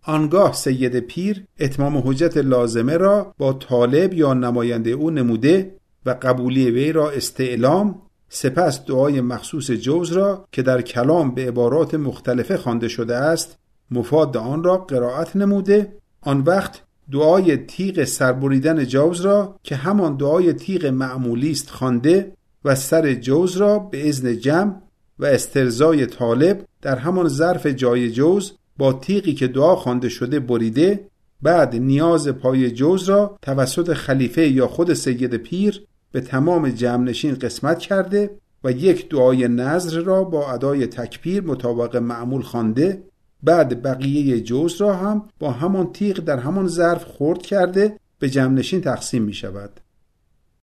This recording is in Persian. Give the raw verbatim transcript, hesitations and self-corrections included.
آنگاه سید پیر اتمام حجت لازمه را با طالب یا نماینده او نموده و قبولی وی را استعلام، سپس دعای مخصوص جوز را که در کلام به عبارات مختلفه خوانده شده است مفاد آن را قرائت نموده. آن وقت دعای تیغ سربریدن جوز را که همان دعای تیغ معمولی است خوانده و سر جوز را به اذن جمع و استرضای طالب در همان ظرف جای جوز با تیغی که دعا خوانده شده بریده. بعد نیاز پای جوز را توسط خلیفه یا خود سید پیر به تمام جمع نشین قسمت کرده و یک دعای نذر را با ادای تکبیر مطابق معمول خوانده. بعد بقیه جوز را هم با همان تیغ در همان ظرف خرد کرده به جمع نشین تقسیم می شود.